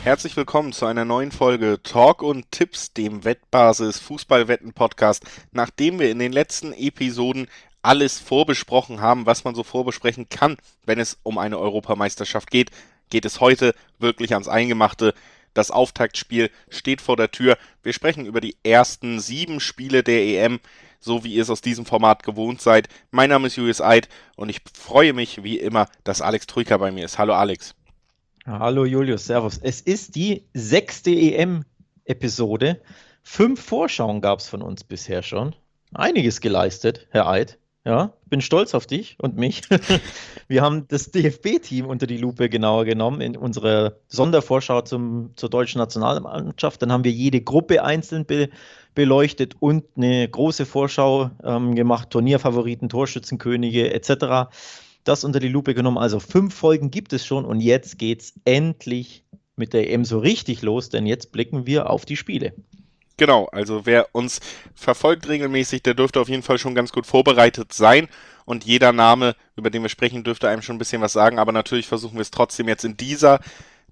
Herzlich willkommen zu einer neuen Folge Talk und Tipps, dem Wettbasis Fußballwetten-Podcast. Nachdem wir in den letzten Episoden alles vorbesprochen haben, was man so vorbesprechen kann, wenn es um eine Europameisterschaft geht, geht es heute wirklich ans Eingemachte. Das Auftaktspiel steht vor der Tür. Wir sprechen über die ersten 7 Spiele der EM, so wie ihr es aus diesem Format gewohnt seid. Mein Name ist Julius Eid und ich freue mich wie immer, dass Alex Troika bei mir ist. Hallo Alex. Hallo Julius, Servus. Es ist die 6. EM-Episode. 5 Vorschauen gab es von uns bisher schon. Einiges geleistet, Herr Eid. Ja, bin stolz auf dich und mich. Wir haben das DFB-Team unter die Lupe genauer genommen in unserer Sondervorschau zur deutschen Nationalmannschaft. Dann haben wir jede Gruppe einzeln beleuchtet und eine große Vorschau gemacht, Turnierfavoriten, Torschützenkönige etc. Das unter die Lupe genommen. Also 5 Folgen gibt es schon und jetzt geht's endlich mit der EM so richtig los, denn jetzt blicken wir auf die Spiele. Genau, also wer uns verfolgt regelmäßig, der dürfte auf jeden Fall schon ganz gut vorbereitet sein und jeder Name, über den wir sprechen, dürfte einem schon ein bisschen was sagen, aber natürlich versuchen wir es trotzdem jetzt in dieser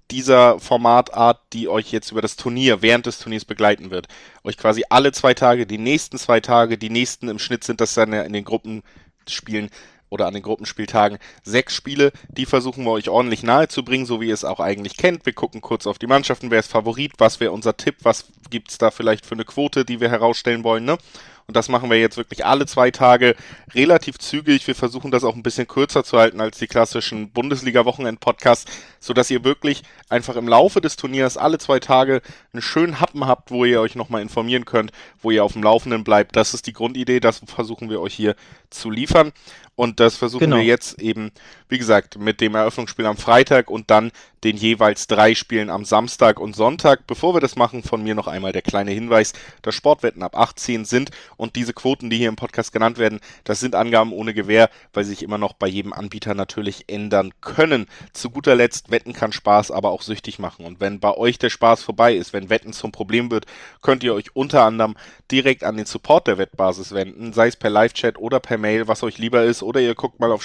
Formatart, die euch jetzt über das Turnier, während des Turniers begleiten wird, euch quasi alle 2 Tage, die nächsten 2 Tage, die nächsten im Schnitt sind das dann in den Gruppenspielen oder an den Gruppenspieltagen 6 Spiele, die versuchen wir euch ordentlich nahe zu bringen, so wie ihr es auch eigentlich kennt. Wir gucken kurz auf die Mannschaften, wer ist Favorit, was wäre unser Tipp, was gibt es da vielleicht für eine Quote, die wir herausstellen wollen, ne? Und das machen wir jetzt wirklich alle 2 Tage relativ zügig. Wir versuchen das auch ein bisschen kürzer zu halten als die klassischen Bundesliga-Wochenend-Podcasts, sodass ihr wirklich einfach im Laufe des Turniers alle 2 Tage einen schönen Happen habt, wo ihr euch nochmal informieren könnt, wo ihr auf dem Laufenden bleibt. Das ist die Grundidee, das versuchen wir euch hier zu liefern. Und das versuchen wir jetzt eben, wie gesagt, mit dem Eröffnungsspiel am Freitag und dann den jeweils 3 Spielen am Samstag und Sonntag. Bevor wir das machen, von mir noch einmal der kleine Hinweis, dass Sportwetten ab 18 sind und diese Quoten, die hier im Podcast genannt werden, das sind Angaben ohne Gewähr, weil sie sich immer noch bei jedem Anbieter natürlich ändern können. Zu guter Letzt, Wetten kann Spaß, aber auch süchtig machen. Und wenn bei euch der Spaß vorbei ist, wenn Wetten zum Problem wird, könnt ihr euch unter anderem direkt an den Support der Wettbasis wenden, sei es per Live-Chat oder per Mail, was euch lieber ist, oder ihr guckt mal auf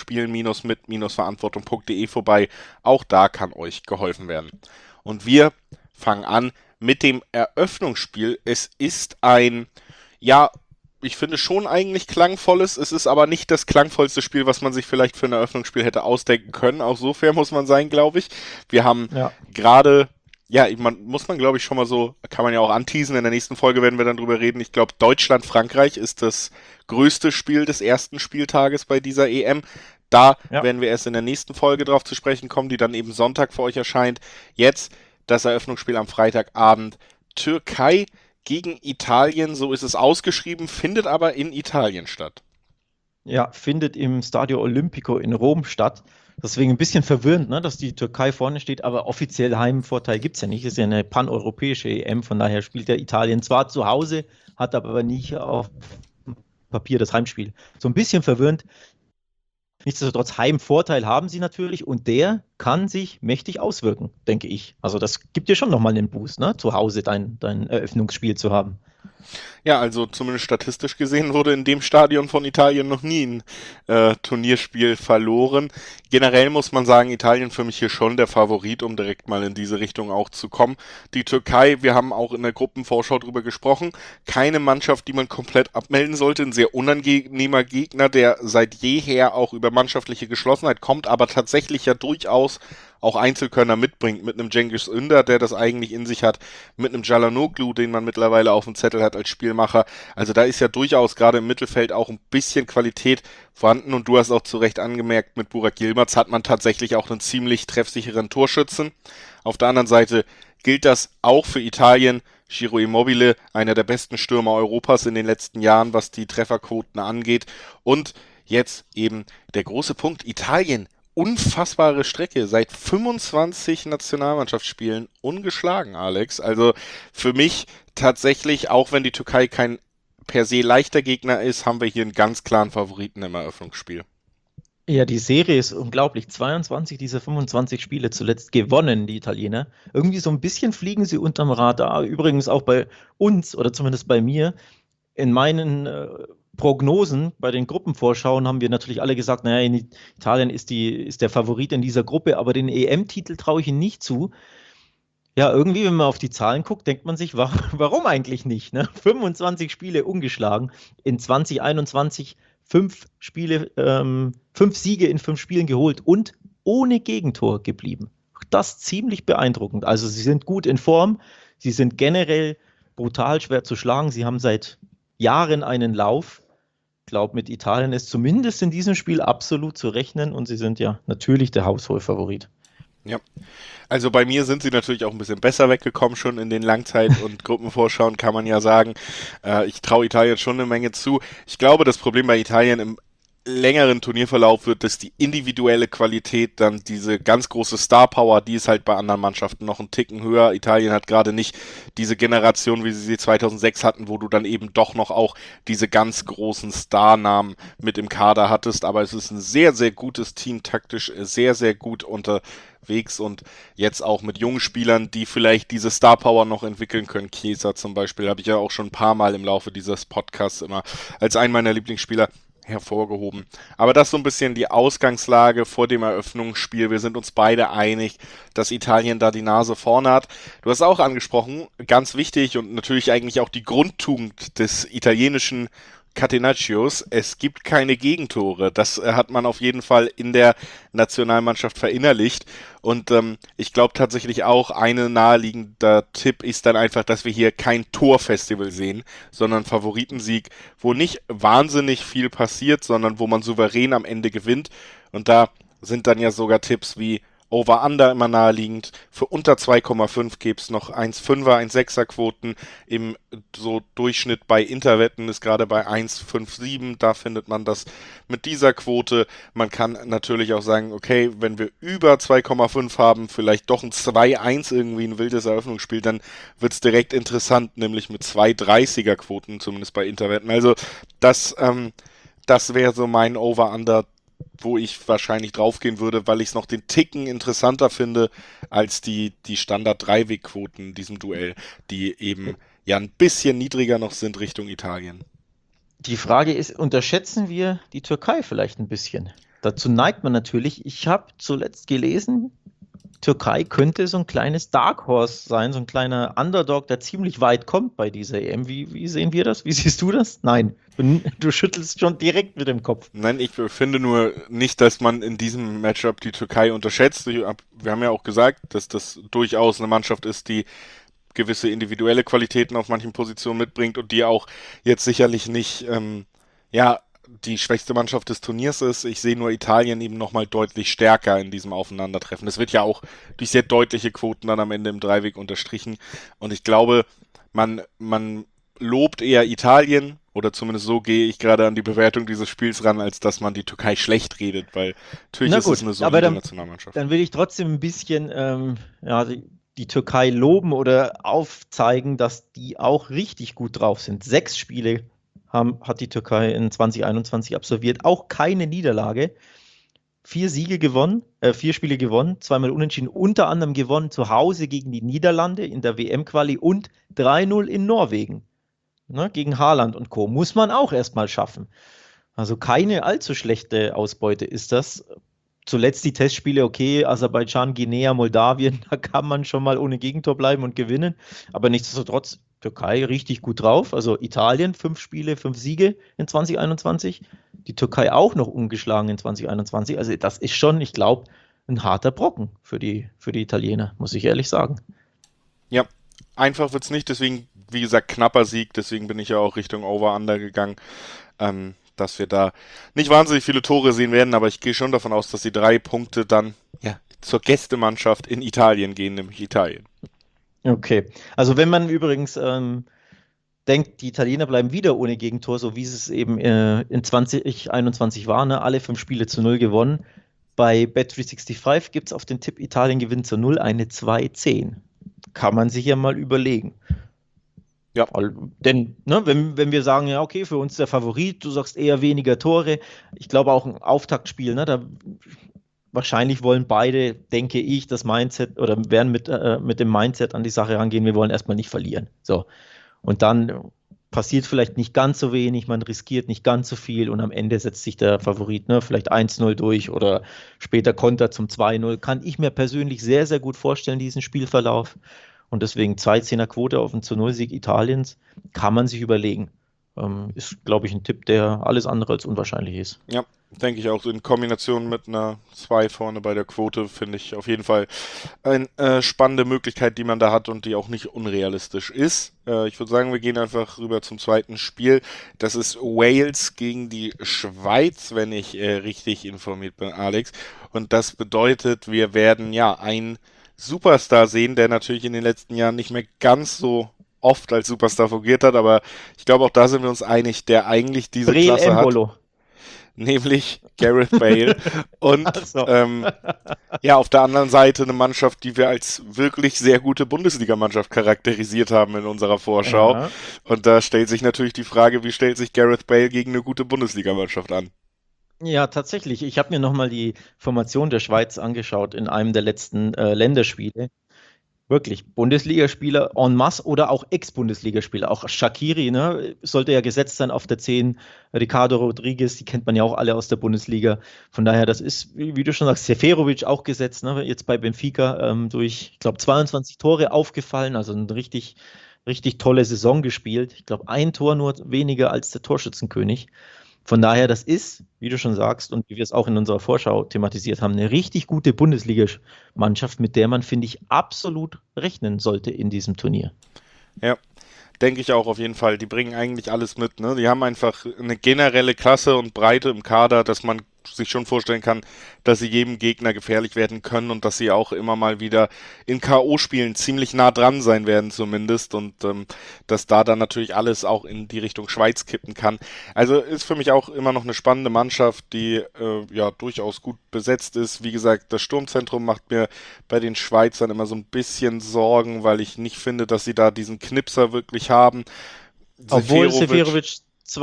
spielen-mit-verantwortung.de vorbei. Auch da kann euch geholfen werden. Und wir fangen an mit dem Eröffnungsspiel. Es ist ein, ja, ich finde schon eigentlich klangvolles. Es ist aber nicht das klangvollste Spiel, was man sich vielleicht für ein Eröffnungsspiel hätte ausdenken können. Auch so fair muss man sein, glaube ich. Wir haben gerade, ja, muss man glaube ich schon mal so, kann man ja auch anteasen. In der nächsten Folge werden wir dann drüber reden. Ich glaube, Deutschland-Frankreich ist das größte Spiel des ersten Spieltages bei dieser EM. Da werden wir erst in der nächsten Folge drauf zu sprechen kommen, die dann eben Sonntag für euch erscheint. Jetzt das Eröffnungsspiel am Freitagabend. Türkei gegen Italien, so ist es ausgeschrieben, findet aber in Italien statt. Ja, findet im Stadio Olimpico in Rom statt. Deswegen ein bisschen verwirrend, ne, dass die Türkei vorne steht, aber offiziell Heimvorteil gibt es ja nicht. Es ist ja eine paneuropäische EM, von daher spielt ja Italien zwar zu Hause, hat aber nicht auf Papier das Heimspiel. So ein bisschen verwirrend. Nichtsdestotrotz, Heimvorteil haben sie natürlich und der kann sich mächtig auswirken, denke ich. Also das gibt dir schon nochmal einen Boost, ne? Zu Hause dein Eröffnungsspiel zu haben. Ja, also zumindest statistisch gesehen wurde in dem Stadion von Italien noch nie ein Turnierspiel verloren. Generell muss man sagen, Italien für mich hier schon der Favorit, um direkt mal in diese Richtung auch zu kommen. Die Türkei, wir haben auch in der Gruppenvorschau drüber gesprochen, keine Mannschaft, die man komplett abmelden sollte. Ein sehr unangenehmer Gegner, der seit jeher auch über mannschaftliche Geschlossenheit kommt, aber tatsächlich ja durchaus auch Einzelkönner mitbringt, mit einem Cengiz Ünder, der das eigentlich in sich hat, mit einem Çalhanoğlu, den man mittlerweile auf dem Zettel hat als Spielmacher. Also da ist ja durchaus gerade im Mittelfeld auch ein bisschen Qualität vorhanden und du hast auch zu Recht angemerkt, mit Burak Yilmaz hat man tatsächlich auch einen ziemlich treffsicheren Torschützen. Auf der anderen Seite gilt das auch für Italien. Ciro Immobile, einer der besten Stürmer Europas in den letzten Jahren, was die Trefferquoten angeht. Und jetzt eben der große Punkt, Italien. Unfassbare Strecke, seit 25 Nationalmannschaftsspielen ungeschlagen, Alex. Also für mich tatsächlich, auch wenn die Türkei kein per se leichter Gegner ist, haben wir hier einen ganz klaren Favoriten im Eröffnungsspiel. Ja, die Serie ist unglaublich. 22 dieser 25 Spiele zuletzt gewonnen, die Italiener. Irgendwie so ein bisschen fliegen sie unterm Radar. Übrigens auch bei uns oder zumindest bei mir. In meinen Prognosen bei den Gruppenvorschauen haben wir natürlich alle gesagt, naja, in Italien ist der Favorit in dieser Gruppe, aber den EM-Titel traue ich ihnen nicht zu. Ja, irgendwie, wenn man auf die Zahlen guckt, denkt man sich, warum eigentlich nicht? Ne? 25 Spiele ungeschlagen, in 2021 fünf Siege in 5 Spielen geholt und ohne Gegentor geblieben. Das ziemlich beeindruckend. Also sie sind gut in Form, sie sind generell brutal schwer zu schlagen. Sie haben seit Jahren einen Lauf. Ich glaube, mit Italien ist zumindest in diesem Spiel absolut zu rechnen und sie sind ja natürlich der Hausholfavorit. Ja. Also bei mir sind sie natürlich auch ein bisschen besser weggekommen schon in den Langzeit- und Gruppenvorschauen, kann man ja sagen. Ich traue Italien schon eine Menge zu. Ich glaube, das Problem bei Italien im längeren Turnierverlauf wird, dass die individuelle Qualität, dann diese ganz große Star Power, die ist halt bei anderen Mannschaften noch einen Ticken höher. Italien hat gerade nicht diese Generation, wie sie 2006 hatten, wo du dann eben doch noch auch diese ganz großen Starnamen mit im Kader hattest. Aber es ist ein sehr, sehr gutes Team, taktisch sehr, sehr gut unterwegs und jetzt auch mit jungen Spielern, die vielleicht diese Star Power noch entwickeln können. Chiesa zum Beispiel habe ich ja auch schon ein paar Mal im Laufe dieses Podcasts immer als einen meiner Lieblingsspieler hervorgehoben. Aber das ist so ein bisschen die Ausgangslage vor dem Eröffnungsspiel. Wir sind uns beide einig, dass Italien da die Nase vorne hat. Du hast auch angesprochen, ganz wichtig und natürlich eigentlich auch die Grundtugend des italienischen Catenaccios. Es gibt keine Gegentore. Das hat man auf jeden Fall in der Nationalmannschaft verinnerlicht. Und ich glaube tatsächlich auch, ein naheliegender Tipp ist dann einfach, dass wir hier kein Torfestival sehen, sondern Favoritensieg, wo nicht wahnsinnig viel passiert, sondern wo man souverän am Ende gewinnt. Und da sind dann ja sogar Tipps wie Over-Under immer naheliegend. Für unter 2,5 gäbe es noch 1,5er, 1,6er Quoten. Im so Durchschnitt bei Interwetten ist gerade bei 1,57. Da findet man das mit dieser Quote. Man kann natürlich auch sagen, okay, wenn wir über 2,5 haben, vielleicht doch ein 2-1 irgendwie ein wildes Eröffnungsspiel, dann wird es direkt interessant, nämlich mit 2,30er Quoten, zumindest bei Interwetten. Also das wäre so mein Over-Under, wo ich wahrscheinlich draufgehen würde, weil ich es noch den Ticken interessanter finde als die Standard-Dreiweg-Quoten in diesem Duell, die eben ja ein bisschen niedriger noch sind Richtung Italien. Die Frage ist, unterschätzen wir die Türkei vielleicht ein bisschen? Dazu neigt man natürlich. Ich habe zuletzt gelesen, Türkei könnte so ein kleines Dark Horse sein, so ein kleiner Underdog, der ziemlich weit kommt bei dieser EM. Wie sehen wir das? Wie siehst du das? Nein, du schüttelst schon direkt mit dem Kopf. Nein, ich finde nur nicht, dass man in diesem Matchup die Türkei unterschätzt. Wir haben ja auch gesagt, dass das durchaus eine Mannschaft ist, die gewisse individuelle Qualitäten auf manchen Positionen mitbringt und die auch jetzt sicherlich nicht, ja, die schwächste Mannschaft des Turniers ist. Ich sehe nur Italien eben nochmal deutlich stärker in diesem Aufeinandertreffen. Das wird ja auch durch sehr deutliche Quoten dann am Ende im Dreiweg unterstrichen. Und ich glaube, man lobt eher Italien, oder zumindest so gehe ich gerade an die Bewertung dieses Spiels ran, als dass man die Türkei schlecht redet, weil natürlich Na ist es gut, eine aber solide Nationalmannschaft. dann will ich trotzdem ein bisschen ja, die Türkei loben oder aufzeigen, dass die auch richtig gut drauf sind. 6 Spiele hat die Türkei in 2021 absolviert, auch keine Niederlage. 4 Siege gewonnen, 4 Spiele gewonnen, 2-mal unentschieden, unter anderem gewonnen zu Hause gegen die Niederlande in der WM-Quali und 3-0 in Norwegen, ne, gegen Haaland und Co. Muss man auch erstmal schaffen. Also keine allzu schlechte Ausbeute ist das. Zuletzt die Testspiele, okay, Aserbaidschan, Guinea, Moldawien, da kann man schon mal ohne Gegentor bleiben und gewinnen. Aber nichtsdestotrotz, Türkei richtig gut drauf. Also Italien, 5 Spiele, 5 Siege in 2021. Die Türkei auch noch ungeschlagen in 2021. Also das ist schon, ich glaube, ein harter Brocken für die Italiener, muss ich ehrlich sagen. Ja, einfach wird's nicht, deswegen, wie gesagt, knapper Sieg, deswegen bin ich ja auch Richtung Over-Under gegangen, dass wir da nicht wahnsinnig viele Tore sehen werden, aber ich gehe schon davon aus, dass die 3 Punkte dann ja zur Gästemannschaft in Italien gehen, nämlich Italien. Okay, also wenn man übrigens denkt, die Italiener bleiben wieder ohne Gegentor, so wie es eben in 2021 war, ne? Alle 5 Spiele zu 0 gewonnen. Bei Bet365 gibt es auf den Tipp Italien gewinnt zu 0 eine 2,10. Kann man sich ja mal überlegen. Ja, Denn, ne, wenn wir sagen, ja, okay, für uns der Favorit, du sagst eher weniger Tore, ich glaube auch ein Auftaktspiel, ne, da wahrscheinlich wollen beide, denke ich, das Mindset oder werden mit dem Mindset an die Sache rangehen, wir wollen erstmal nicht verlieren. So. Und dann passiert vielleicht nicht ganz so wenig, man riskiert nicht ganz so viel und am Ende setzt sich der Favorit, ne, vielleicht 1-0 durch oder später Konter zum 2-0. Kann ich mir persönlich sehr, sehr gut vorstellen, diesen Spielverlauf. Und deswegen 2-10er Quote auf den zu 0-Sieg Italiens kann man sich überlegen. Ist, glaube ich, ein Tipp, der alles andere als unwahrscheinlich ist. Ja, denke ich auch. In Kombination mit einer 2 vorne bei der Quote finde ich auf jeden Fall eine spannende Möglichkeit, die man da hat und die auch nicht unrealistisch ist. Ich würde sagen, wir gehen einfach rüber zum zweiten Spiel. Das ist Wales gegen die Schweiz, wenn ich richtig informiert bin, Alex. Und das bedeutet, wir werden ja einen Superstar sehen, der natürlich in den letzten Jahren nicht mehr ganz so oft als Superstar fungiert hat, aber ich glaube, auch da sind wir uns einig, der eigentlich diese Breel Klasse hat, Embolo. nämlich Gareth Bale. Und Ach so. ja, auf der anderen Seite eine Mannschaft, die wir als wirklich sehr gute Bundesligamannschaft charakterisiert haben in unserer Vorschau. Ja. Und da stellt sich natürlich die Frage, wie stellt sich Gareth Bale gegen eine gute Bundesligamannschaft an? Ja, tatsächlich. Ich habe mir nochmal die Formation der Schweiz angeschaut in einem der letzten Länderspiele. Wirklich, Bundesligaspieler en masse oder auch Ex-Bundesligaspieler. Auch Shaqiri, ne, sollte ja gesetzt sein auf der 10. Ricardo Rodriguez, die kennt man ja auch alle aus der Bundesliga. Von daher, das ist, wie du schon sagst, Seferovic auch gesetzt, ne, jetzt bei Benfica durch, ich glaube, 22 Tore aufgefallen, also eine richtig, richtig tolle Saison gespielt. Ich glaube, ein Tor nur weniger als der Torschützenkönig. Von daher, das ist, wie du schon sagst und wie wir es auch in unserer Vorschau thematisiert haben, eine richtig gute Bundesliga-Mannschaft, mit der man, finde ich, absolut rechnen sollte in diesem Turnier. Ja, denke ich auch auf jeden Fall. Die bringen eigentlich alles mit, ne? Die haben einfach eine generelle Klasse und Breite im Kader, dass man sich schon vorstellen kann, dass sie jedem Gegner gefährlich werden können und dass sie auch immer mal wieder in K.O.-Spielen ziemlich nah dran sein werden zumindest und dass da dann natürlich alles auch in die Richtung Schweiz kippen kann. Also ist für mich auch immer noch eine spannende Mannschaft, die ja durchaus gut besetzt ist. Wie gesagt, das Sturmzentrum macht mir bei den Schweizern immer so ein bisschen Sorgen, weil ich nicht finde, dass sie da diesen Knipser wirklich haben. Obwohl Seferovic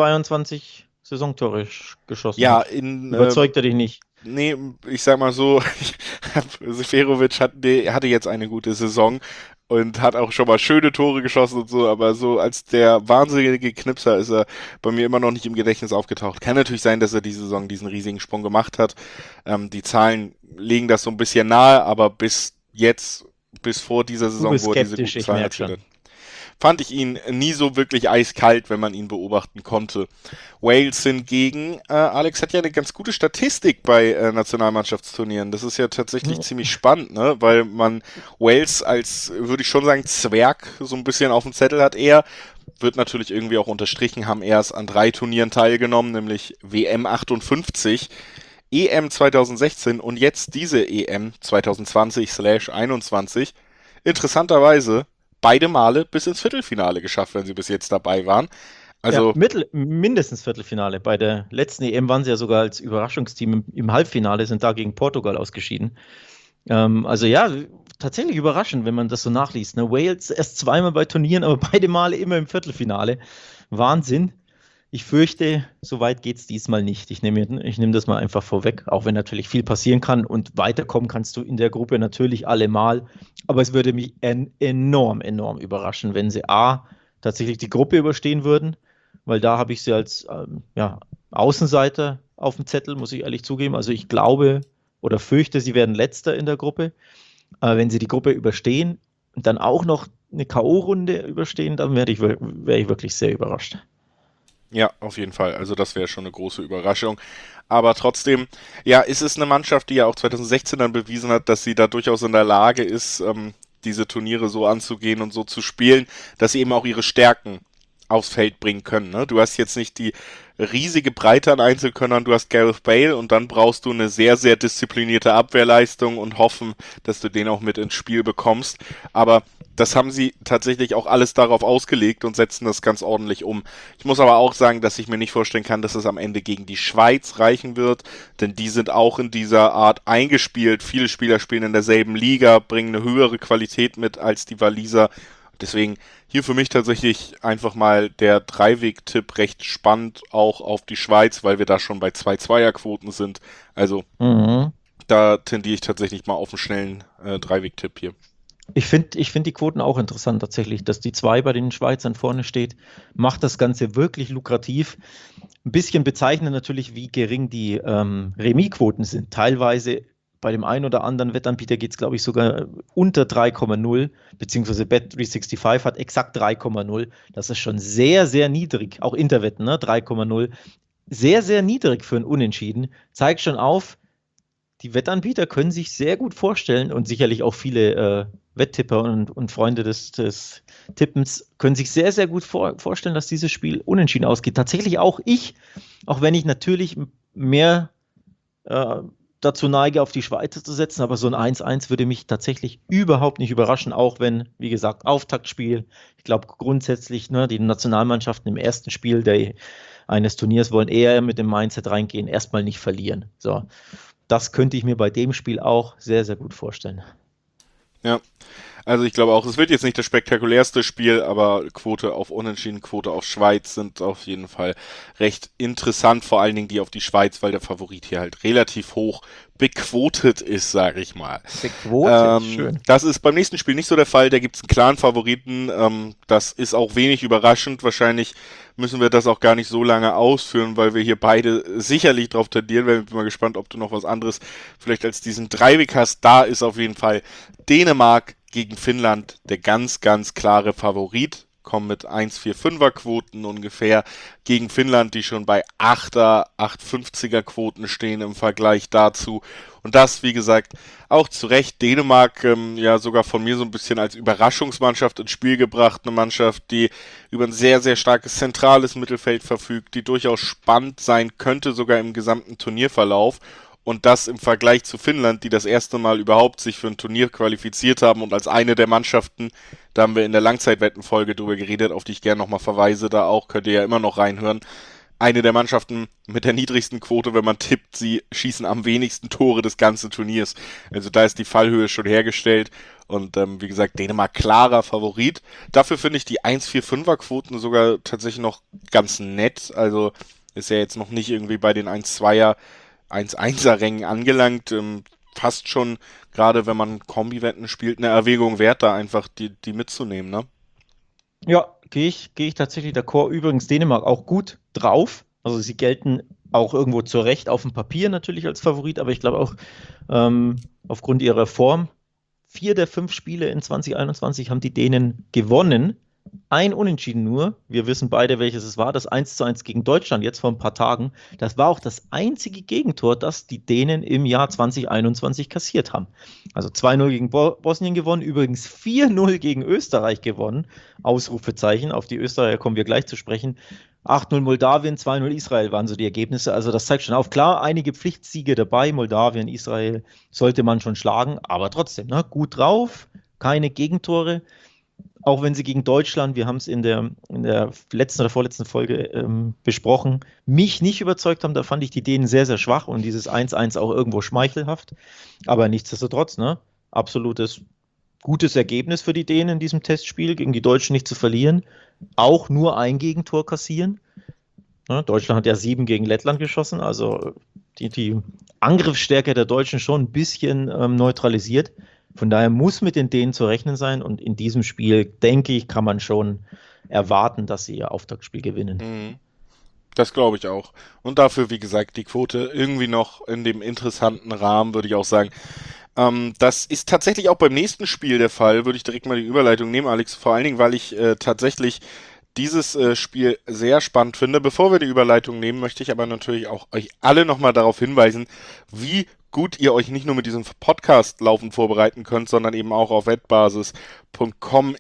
22 Saisontore geschossen ja, hat. Überzeugt er dich nicht? Nee, ich sag mal so, Seferovic hatte jetzt eine gute Saison und hat auch schon mal schöne Tore geschossen und so, aber so als der wahnsinnige Knipser ist er bei mir immer noch nicht im Gedächtnis aufgetaucht. Kann natürlich sein, dass er diese Saison diesen riesigen Sprung gemacht hat. Die Zahlen legen das so ein bisschen nahe, aber bis vor dieser Saison, wo er diese guten Zahlen erzielt hat, fand ich ihn nie so wirklich eiskalt, wenn man ihn beobachten konnte. Wales hingegen, Alex hat ja eine ganz gute Statistik bei Nationalmannschaftsturnieren. Das ist ja tatsächlich ziemlich spannend, ne? Weil man Wales als, würde ich schon sagen, Zwerg so ein bisschen auf dem Zettel hat. Er wird natürlich irgendwie auch unterstrichen, haben erst an 3 Turnieren teilgenommen, nämlich WM 58, EM 2016 und jetzt diese EM 2020/21. Interessanterweise beide Male bis ins Viertelfinale geschafft, wenn sie bis jetzt dabei waren. Also ja, mindestens Viertelfinale. Bei der letzten EM waren sie ja sogar als Überraschungsteam im Halbfinale, sind da gegen Portugal ausgeschieden. Also ja, tatsächlich überraschend, wenn man das so nachliest. Ne? Wales erst zweimal bei Turnieren, aber beide Male immer im Viertelfinale. Wahnsinn. Ich fürchte, so weit geht es diesmal nicht. Ich nehme das mal einfach vorweg, auch wenn natürlich viel passieren kann und weiterkommen kannst du in der Gruppe natürlich allemal. Aber es würde mich enorm, enorm überraschen, wenn sie tatsächlich die Gruppe überstehen würden, weil da habe ich sie als Außenseiter auf dem Zettel, muss ich ehrlich zugeben. Also ich glaube oder fürchte, sie werden Letzter in der Gruppe. Wenn sie die Gruppe überstehen und dann auch noch eine K.O.-Runde überstehen, dann wäre ich wirklich sehr überrascht. ja, auf jeden Fall. Also das wäre schon eine große Überraschung. Aber trotzdem, ja, ist es eine Mannschaft, die ja auch 2016 dann bewiesen hat, dass sie da durchaus in der Lage ist, diese Turniere so anzugehen und so zu spielen, dass sie eben auch ihre Stärken aufs Feld bringen können. Ne? Du hast jetzt nicht die riesige Breite an Einzelkönnern, du hast Gareth Bale und dann brauchst du eine sehr, sehr disziplinierte Abwehrleistung und hoffen, dass du den auch mit ins Spiel bekommst. Aber das haben sie tatsächlich auch alles darauf ausgelegt und setzen das ganz ordentlich um. Ich muss aber auch sagen, dass ich mir nicht vorstellen kann, dass es am Ende gegen die Schweiz reichen wird, denn die sind auch in dieser Art eingespielt. Viele Spieler spielen in derselben Liga, bringen eine höhere Qualität mit als die Waliser. Deswegen hier für mich tatsächlich einfach mal der Dreiweg-Tipp recht spannend, auch auf die Schweiz, weil wir da schon bei 2 Zweierquoten sind. Also da tendiere ich tatsächlich mal auf einen schnellen Dreiweg-Tipp hier. Ich find die Quoten auch interessant tatsächlich, dass die 2 bei den Schweizern vorne steht, macht das Ganze wirklich lukrativ. Ein bisschen bezeichnend natürlich, wie gering die Remisquoten sind. Teilweise bei dem einen oder anderen Wettanbieter geht es, glaube ich, sogar unter 3,0, beziehungsweise Bet365 hat exakt 3,0. Das ist schon sehr, sehr niedrig, auch Interwetten, ne? 3,0. Sehr, sehr niedrig für ein Unentschieden. Zeigt schon auf, die Wettanbieter können sich sehr gut vorstellen und sicherlich auch viele Wetttipper und Freunde des Tippens können sich sehr, sehr gut vorstellen, dass dieses Spiel unentschieden ausgeht. Tatsächlich auch ich, auch wenn ich natürlich mehr äh, dazu neige, auf die Schweizer zu setzen, aber so ein 1-1 würde mich tatsächlich überhaupt nicht überraschen, auch wenn, wie gesagt, Auftaktspiel. Ich glaube grundsätzlich, ne, die Nationalmannschaften im ersten Spiel eines Turniers wollen eher mit dem Mindset reingehen, erstmal nicht verlieren. So, das könnte ich mir bei dem Spiel auch sehr, sehr gut vorstellen. Ja, also ich glaube auch, es wird jetzt nicht das spektakulärste Spiel, aber Quote auf Unentschieden, Quote auf Schweiz sind auf jeden Fall recht interessant, vor allen Dingen die auf die Schweiz, weil der Favorit hier halt relativ hoch bequotet ist, sage ich mal. Bequotet, schön. Das ist beim nächsten Spiel nicht so der Fall, da gibt es einen klaren Favoriten, das ist auch wenig überraschend, wahrscheinlich müssen wir das auch gar nicht so lange ausführen, weil wir hier beide sicherlich drauf tendieren, weil ich bin mal gespannt, ob du noch was anderes vielleicht als diesen Dreiweg hast. Da ist auf jeden Fall Dänemark gegen Finnland der ganz, ganz klare Favorit. Kommen mit 1,45er Quoten ungefähr gegen Finnland, die schon bei 8er, 8,50er Quoten stehen im Vergleich dazu. Und das, wie gesagt, auch zu Recht. Dänemark ja sogar von mir so ein bisschen als Überraschungsmannschaft ins Spiel gebracht. Eine Mannschaft, die über ein sehr, sehr starkes zentrales Mittelfeld verfügt, die durchaus spannend sein könnte, sogar im gesamten Turnierverlauf. Und das im Vergleich zu Finnland, die das erste Mal überhaupt sich für ein Turnier qualifiziert haben und als eine der Mannschaften, da haben wir in der Langzeitwettenfolge drüber geredet, auf die ich gerne nochmal verweise, da auch, könnt ihr ja immer noch reinhören. Eine der Mannschaften mit der niedrigsten Quote, wenn man tippt, sie schießen am wenigsten Tore des ganzen Turniers. Also da ist die Fallhöhe schon hergestellt. Und wie gesagt, Dänemark klarer Favorit. Dafür finde ich die 1,45er Quoten sogar tatsächlich noch ganz nett. Also ist ja jetzt noch nicht irgendwie bei den 1,2er 1-1er-Rängen angelangt. Fast schon, gerade wenn man Kombi-Wetten spielt, eine Erwägung wert, da einfach die mitzunehmen, ne? Ja, gehe ich tatsächlich d'accord. Übrigens Dänemark auch gut drauf. Also sie gelten auch irgendwo zu Recht auf dem Papier natürlich als Favorit, aber ich glaube auch aufgrund ihrer Form. 4 der 5 Spiele in 2021 haben die Dänen gewonnen. Ein Unentschieden nur. Wir wissen beide, welches es war. Das 1:1 gegen Deutschland, jetzt vor ein paar Tagen. Das war auch das einzige Gegentor, das die Dänen im Jahr 2021 kassiert haben. Also 2:0 gegen Bosnien gewonnen, übrigens 4:0 gegen Österreich gewonnen. Ausrufezeichen, auf die Österreicher kommen wir gleich zu sprechen. 8:0 Moldawien, 2:0 Israel waren so die Ergebnisse. Also das zeigt schon auf. Klar, einige Pflichtsiege dabei. Moldawien, Israel sollte man schon schlagen, aber trotzdem, ne, gut drauf, keine Gegentore. Auch wenn sie gegen Deutschland, wir haben es in der letzten oder vorletzten Folge besprochen, mich nicht überzeugt haben, da fand ich die Dänen sehr, sehr schwach und dieses 1:1 auch irgendwo schmeichelhaft. Aber nichtsdestotrotz, ne, absolutes gutes Ergebnis für die Dänen in diesem Testspiel, gegen die Deutschen nicht zu verlieren. Auch nur ein Gegentor kassieren. Ne, Deutschland hat ja 7 gegen Lettland geschossen, also die Angriffsstärke der Deutschen schon ein bisschen neutralisiert. Von daher muss mit den Dänen zu rechnen sein und in diesem Spiel, denke ich, kann man schon erwarten, dass sie ihr Auftaktspiel gewinnen. Mhm. Das glaube ich auch. Und dafür, wie gesagt, die Quote irgendwie noch in dem interessanten Rahmen, würde ich auch sagen. Das ist tatsächlich auch beim nächsten Spiel der Fall, würde ich direkt mal die Überleitung nehmen, Alex. Vor allen Dingen, weil ich tatsächlich dieses Spiel sehr spannend finde. Bevor wir die Überleitung nehmen, möchte ich aber natürlich auch euch alle nochmal darauf hinweisen, wie gut ihr euch nicht nur mit diesem Podcast laufend vorbereiten könnt, sondern eben auch auf wettbasis.com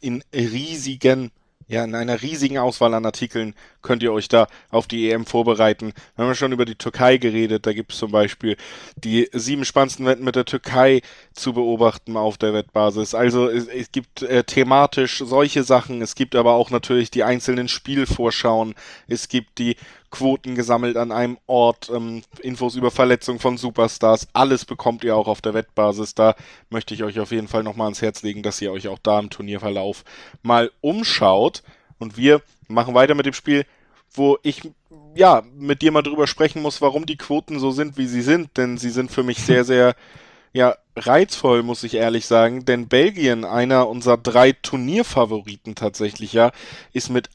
in einer riesigen Auswahl an Artikeln könnt ihr euch da auf die EM vorbereiten. Wir haben ja schon über die Türkei geredet, da gibt es zum Beispiel die 7 spannendsten Wetten mit der Türkei zu beobachten auf der Wettbasis. Also es gibt thematisch solche Sachen, es gibt aber auch natürlich die einzelnen Spielvorschauen, es gibt die Quoten gesammelt an einem Ort, Infos über Verletzungen von Superstars, alles bekommt ihr auch auf der Wettbasis. Da möchte ich euch auf jeden Fall nochmal ans Herz legen, dass ihr euch auch da im Turnierverlauf mal umschaut. Und wir machen weiter mit dem Spiel, wo ich ja mit dir mal drüber sprechen muss, warum die Quoten so sind, wie sie sind, denn sie sind für mich sehr, sehr Ja, reizvoll, muss ich ehrlich sagen, denn Belgien, einer unserer 3 Turnierfavoriten tatsächlich, ja, ist mit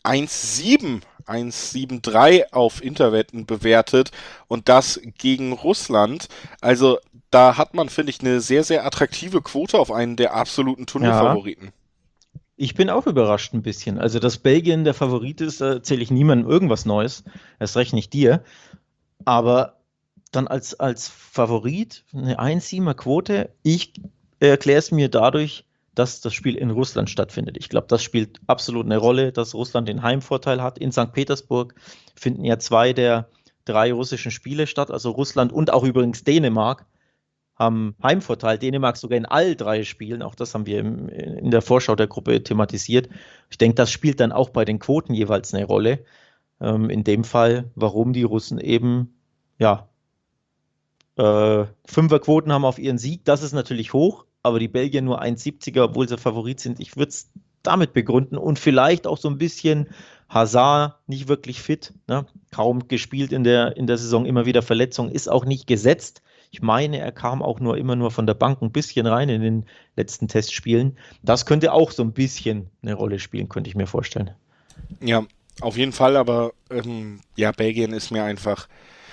1,73 auf Interwetten bewertet und das gegen Russland. Also da hat man, finde ich, eine sehr, sehr attraktive Quote auf einen der absoluten Ja, Turnierfavoriten. ich bin auch überrascht ein bisschen. Also, dass Belgien der Favorit ist, da erzähle ich niemandem irgendwas Neues. Erst recht nicht dir. Aber dann als Favorit eine 1,7er Quote. Ich erkläre es mir dadurch, dass das Spiel in Russland stattfindet. Ich glaube, das spielt absolut eine Rolle, dass Russland den Heimvorteil hat. In St. Petersburg finden ja 2 der 3 russischen Spiele statt, also Russland und auch übrigens Dänemark haben Heimvorteil. Dänemark sogar in all 3 Spielen, auch das haben wir in der Vorschau der Gruppe thematisiert. Ich denke, das spielt dann auch bei den Quoten jeweils eine Rolle. In dem Fall, warum die Russen eben, ja, Fünferquoten haben auf ihren Sieg. Das ist natürlich hoch, aber die Belgier nur 1,70er, obwohl sie Favorit sind. Ich würde es damit begründen und vielleicht auch so ein bisschen Hazard nicht wirklich fit, ne? Kaum gespielt in der Saison, immer wieder Verletzung, ist auch nicht gesetzt. Ich meine, er kam auch immer nur von der Bank ein bisschen rein in den letzten Testspielen. Das könnte auch so ein bisschen eine Rolle spielen, könnte ich mir vorstellen. Ja, auf jeden Fall, aber ja, Belgien ist mir einfach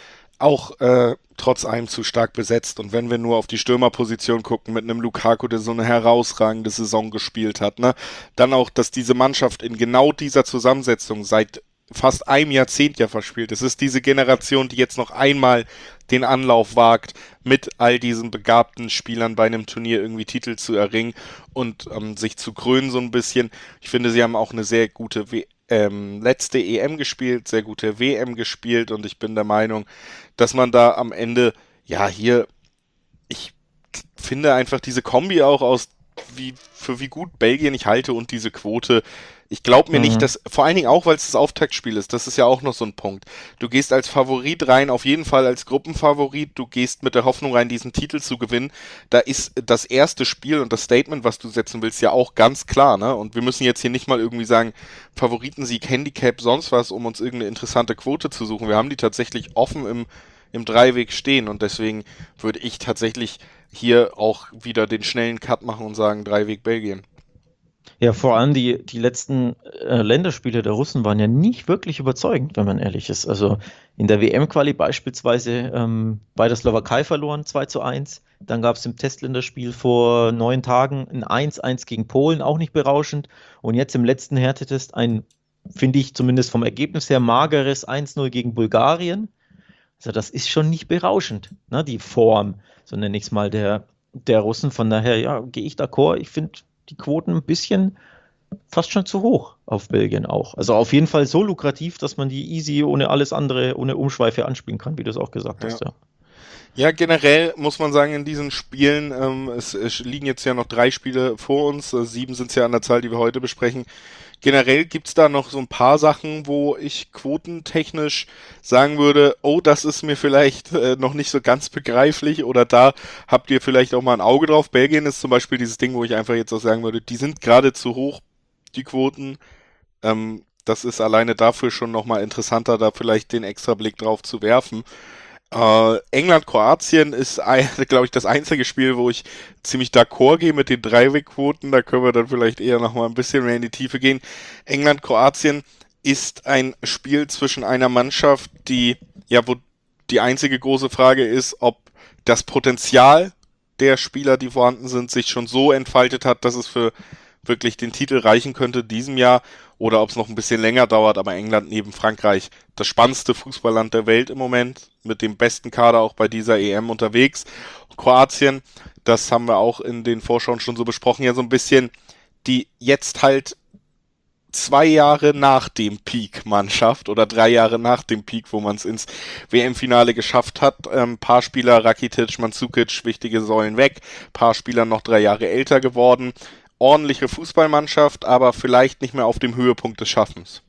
auch trotz allem zu stark besetzt. Und wenn wir nur auf die Stürmerposition gucken, mit einem Lukaku, der so eine herausragende Saison gespielt hat, ne, dann auch, dass diese Mannschaft in genau dieser Zusammensetzung seit fast einem Jahrzehnt ja verspielt. Es ist diese Generation, die jetzt noch einmal den Anlauf wagt, mit all diesen begabten Spielern bei einem Turnier irgendwie Titel zu erringen und sich zu krönen so ein bisschen. Ich finde, sie haben auch eine sehr gute letzte EM gespielt, sehr gute WM gespielt und ich bin der Meinung, dass man da am Ende, ja, hier, ich finde einfach diese Kombi auch aus, wie gut Belgien ich halte und diese Quote. Ich glaube mir nicht, Mhm. dass, vor allen Dingen auch, weil es das Auftaktspiel ist, das ist ja auch noch so ein Punkt. Du gehst als Favorit rein, auf jeden Fall als Gruppenfavorit, du gehst mit der Hoffnung rein, diesen Titel zu gewinnen. Da ist das erste Spiel und das Statement, was du setzen willst, ja auch ganz klar, ne? Und wir müssen jetzt hier nicht mal irgendwie sagen, Favoritensieg, Handicap, sonst was, um uns irgendeine interessante Quote zu suchen. Wir haben die tatsächlich offen im Dreiweg stehen und deswegen würde ich tatsächlich hier auch wieder den schnellen Cut machen und sagen, Dreiweg Belgien. Ja, vor allem die letzten Länderspiele der Russen waren ja nicht wirklich überzeugend, wenn man ehrlich ist. Also in der WM-Quali beispielsweise bei der Slowakei verloren, 2:1. Dann gab es im Testländerspiel vor 9 Tagen ein 1:1 gegen Polen, auch nicht berauschend. Und jetzt im letzten Härtetest ein, finde ich zumindest vom Ergebnis her, mageres 1:0 gegen Bulgarien. Also das ist schon nicht berauschend, ne, die Form, so nenne ich es mal, der Russen. Von daher, ja, gehe ich d'accord. Ich finde die Quoten ein bisschen fast schon zu hoch auf Belgien auch. Also auf jeden Fall so lukrativ, dass man die easy ohne alles andere, ohne Umschweife anspielen kann, wie du es auch gesagt Ja. hast, ja. Ja, generell muss man sagen, in diesen Spielen, es liegen jetzt ja noch 3 Spiele vor uns, 7 sind es ja an der Zahl, die wir heute besprechen. Generell gibt's da noch so ein paar Sachen, wo ich quotentechnisch sagen würde, oh, das ist mir vielleicht noch nicht so ganz begreiflich oder da habt ihr vielleicht auch mal ein Auge drauf. Belgien ist zum Beispiel dieses Ding, wo ich einfach jetzt auch sagen würde, die sind gerade zu hoch, die Quoten. Das ist alleine dafür schon nochmal interessanter, da vielleicht den extra Blick drauf zu werfen. England-Kroatien ist, glaube ich, das einzige Spiel, wo ich ziemlich d'accord gehe mit den Dreiwegquoten. Da können wir dann vielleicht eher nochmal ein bisschen mehr in die Tiefe gehen. England-Kroatien ist ein Spiel zwischen einer Mannschaft, die, ja, wo die einzige große Frage ist, ob das Potenzial der Spieler, die vorhanden sind, sich schon so entfaltet hat, dass es für wirklich den Titel reichen könnte diesem Jahr oder ob es noch ein bisschen länger dauert, aber England neben Frankreich das spannendste Fußballland der Welt im Moment, mit dem besten Kader auch bei dieser EM unterwegs. Kroatien, das haben wir auch in den Vorschauen schon so besprochen, ja so ein bisschen die jetzt halt 2 Jahre nach dem Peak-Mannschaft oder 3 Jahre nach dem Peak, wo man es ins WM-Finale geschafft hat. Paar Spieler, Rakitic, Mandzukic, wichtige Säulen weg. Paar Spieler noch 3 Jahre älter geworden. Ordentliche Fußballmannschaft, aber vielleicht nicht mehr auf dem Höhepunkt des Schaffens.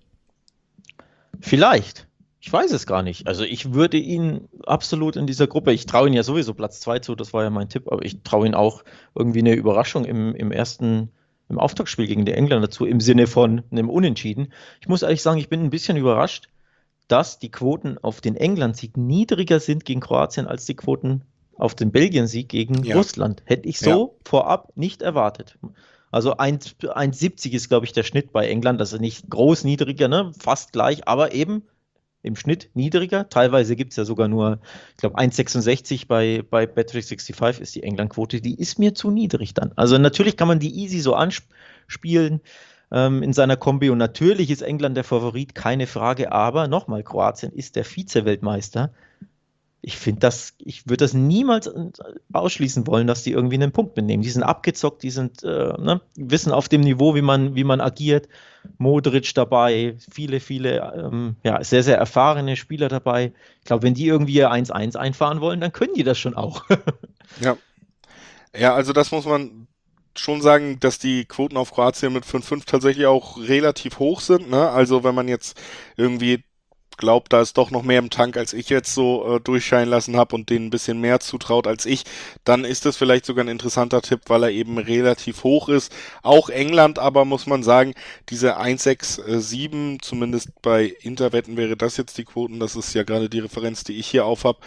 Vielleicht. Ich weiß es gar nicht. Also ich würde ihn absolut in dieser Gruppe, ich traue ihn ja sowieso Platz 2 zu, das war ja mein Tipp, aber ich traue ihn auch irgendwie eine Überraschung im Auftaktspiel gegen die Engländer zu, im Sinne von einem Unentschieden. Ich muss ehrlich sagen, ich bin ein bisschen überrascht, dass die Quoten auf den England-Sieg niedriger sind gegen Kroatien als die Quoten auf den Belgien-Sieg gegen Ja. Russland. Hätte ich so vorab nicht erwartet. Also 1,70 ist, glaube ich, der Schnitt bei England. Also nicht groß niedriger, ne? Fast gleich, aber eben im Schnitt niedriger. Teilweise gibt es ja sogar nur, ich glaube, 1,66 bei Bet365 ist die England-Quote. Die ist mir zu niedrig dann. Also natürlich kann man die easy so anspielen in seiner Kombi. Und natürlich ist England der Favorit, keine Frage. Aber nochmal, Kroatien ist der Vize-Weltmeister. Ich würde das niemals ausschließen wollen, dass die irgendwie einen Punkt mitnehmen. Die sind abgezockt, die sind, wissen auf dem Niveau, wie man agiert. Modric dabei, viele, sehr, sehr erfahrene Spieler dabei. Ich glaube, wenn die irgendwie ihr 1-1 einfahren wollen, dann können die das schon auch. Ja. Ja, also das muss man schon sagen, dass die Quoten auf Kroatien mit 5-5 tatsächlich auch relativ hoch sind, ne? Also wenn man jetzt irgendwie glaubt, da ist doch noch mehr im Tank, als ich jetzt so durchscheinen lassen habe und denen ein bisschen mehr zutraut als ich, dann ist das vielleicht sogar ein interessanter Tipp, weil er eben relativ hoch ist. Auch England aber, muss man sagen, diese 1,67, zumindest bei Interwetten wäre das jetzt die Quoten, das ist ja gerade die Referenz, die ich hier auf habe,